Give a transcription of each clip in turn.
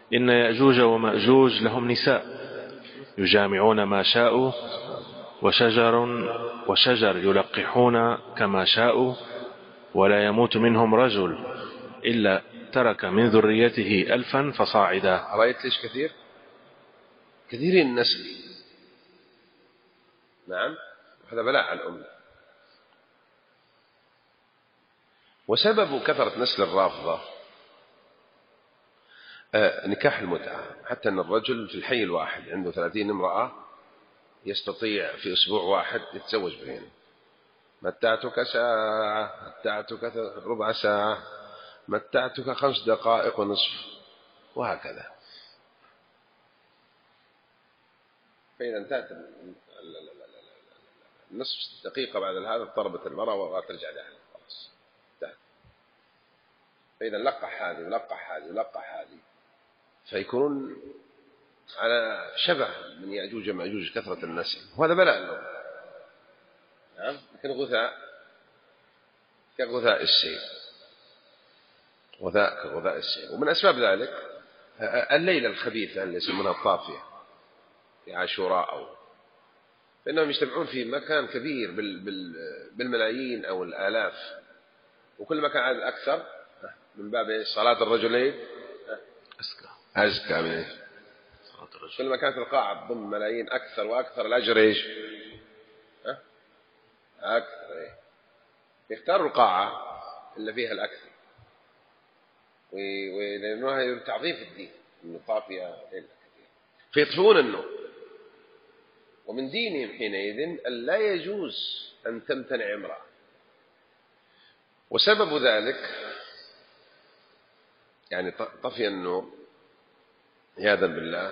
إن يأجوج ومأجوج لهم نساء يجامعون ما شاءوا، وشجر يلقحون كما شاءوا، ولا يموت منهم رجل إلا ترك من ذريته 1000 فصاعدا. رأيت ليش كثير النسل؟ نعم، هذا بلاء على الأمة. وسبب كثرة نسل الرافضة نكاح المتعة، حتى أن الرجل في الحي الواحد عنده 30 امرأة يستطيع في أسبوع واحد يتزوج بهن. متعتك ساعة، متعتك ربع ساعة، متعتك 5 دقائق ونصف، وهكذا. فإذا انتهت نصف دقيقة بعد هذا اضطربت المرأة وترجع لأهلها خلاص انتهت. فإذا لقح هذه ولقح هذه ولقح هذه، فيكون على شبه من يأجوج ومأجوج كثرة النسل، وهذا بلاء لهم. نعم، لكن غثاء كغثاء السيل، غثاء كغثاء السيل. ومن أسباب ذلك الليلة الخبيثة اللي يسمونها الطافية في عاشوراء، فإنهم يجتمعون في مكان كبير بالملايين أو الآلاف، وكل ما كان عدد أكثر من باب صلاة الرجلين أزكى من صلاة الرجل. كل ما كانت القاعة تضم ملايين أكثر وأكثر، الأجر إيش؟ أكثر. يختاروا القاعة اللي فيها الأكثر، ولأنها تعظيم في الدين، إنه طافية ليلة كثير، فيطفئون النور. ومن دينهم حينئذ أن لا يجوز أن تمتنع امرأة. وسبب ذلك يعني طفي النور عياذا بالله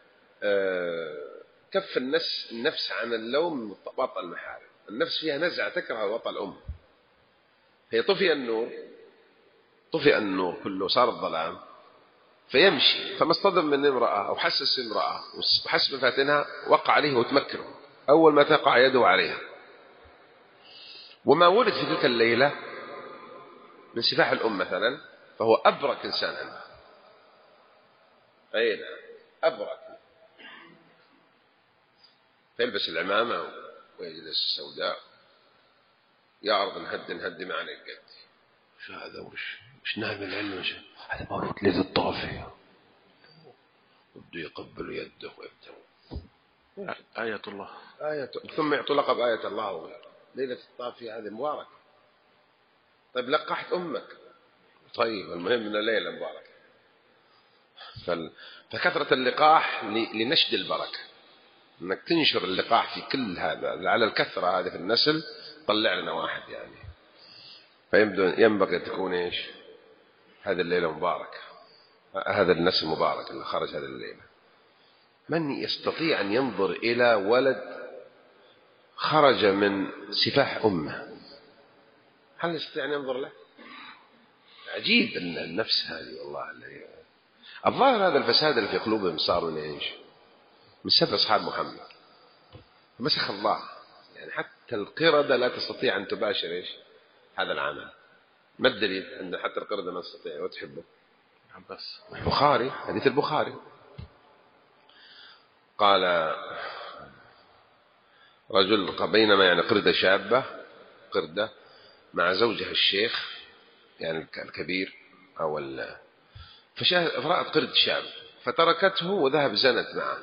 كف النفس عن اللوم وطأ المحارم. النفس فيها نزعة تكره وطأ الأم، هي طفي النور كله، صار الظلام، فيمشي، فما اصطدم من امرأة أو حسس امرأة وحسب مفاتنها وقع عليه وتمكنه أول ما تقع يده عليها. وما ولد في تلك الليلة من سفاح الأم مثلا فهو أبرك إنسان عنده، أين أبرك، فيلبس العمامة ويجلس سوداء، يا أرض نهدي معنا القد. شو هذا؟ وش نايم العلم؟ هذا مولود ليلة الطافية، بده يقبل يده ويبتوي آية الله، ثم يعطوا لقب آية الله وغيره. ليلة الطافية هذه مباركة. طيب لقحت أمك، طيب المهم أن الليلة مباركة. فكثرة اللقاح لنشد البركة، أنك تنشر اللقاح في كل هذا على الكثرة هذه في النسل، طلع لنا واحد يعني. فينبغي تكون إيش؟ هذه الليلة مباركة، هذا النسل مبارك اللي خرج هذه الليلة. من يستطيع أن ينظر إلى ولد خرج من سفاح أمه؟ هل يستطيع أن ينظر له؟ عجيب أن النفس هذه والله الظاهر هذا الفساد اللي في قلوبهم صار من إيش؟ من سب أصحاب محمد، مسخ الله. يعني حتى القردة لا تستطيع أن تباشر إيش؟ هذا العمل. ما الدليل أن حتى القردة ما تستطيع وتحبه؟ بس البخاري، حديث البخاري، قال رجل بينما يعني قردة شابة، قردة مع زوجها الشيخ يعني الكبير أو فرأت قرد شاب فتركته وذهب زنت معه.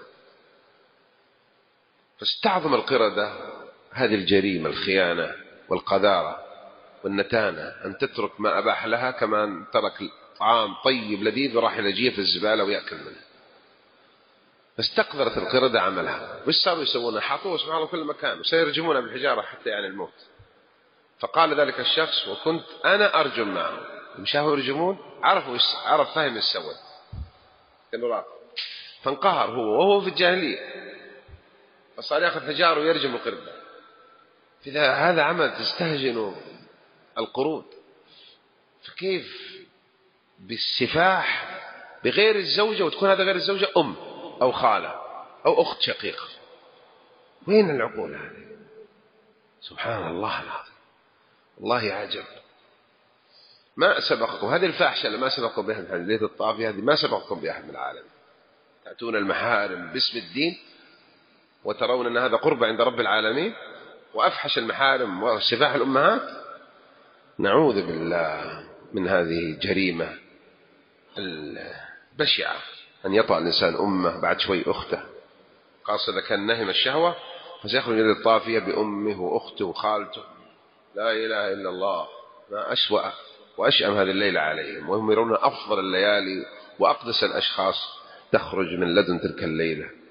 فاستعظم القردة هذه الجريمة، الخيانة والقذارة والنتانة، أن تترك ما أباح لها، كمان ترك طعام طيب لذيذ وراح يلجيه في الزبالة ويأكل منه. فاستقذرت القردة عملها. وش صاروا يسوون؟ حطوه سبحان الله كل مكان وسيرجمونه بالحجارة حتى يعني الموت. فقال ذلك الشخص وكنت أنا أرجم معه. مشاهوا يرجمون، عرف فهم السواد كانوا راقب، فانقهر هو وهو في الجاهلية، فصار يأخذ حجار ويرجم القردة. هذا عمل تستهجن القرود، فكيف بالسفاح بغير الزوجة، وتكون هذا غير الزوجة أم أو خالة أو أخت شقيقة؟ وين العقول هذه؟ سبحان الله العظيم، والله عجب. ما سبقكم، هذه الفاحشة اللي ما سبقكم بها من حديث الطافية هذه ما سبقكم بها من العالم. تأتون المحارم باسم الدين وترون أن هذا قرب عند رب العالمين، وأفحش المحارم وسفاح الأمهات. نعوذ بالله من هذه الجريمة البشعة، أن يطأ الإنسان أمه بعد شوي أخته، خاصة إذا كان نهم الشهوة، فسيخرج من الطافية بأمه وأخته وخالته. لا إله إلا الله، ما أسوأ وأشأم هذه الليلة عليهم، وهم يرون أفضل الليالي وأقدس الأشخاص تخرج من لدن تلك الليلة.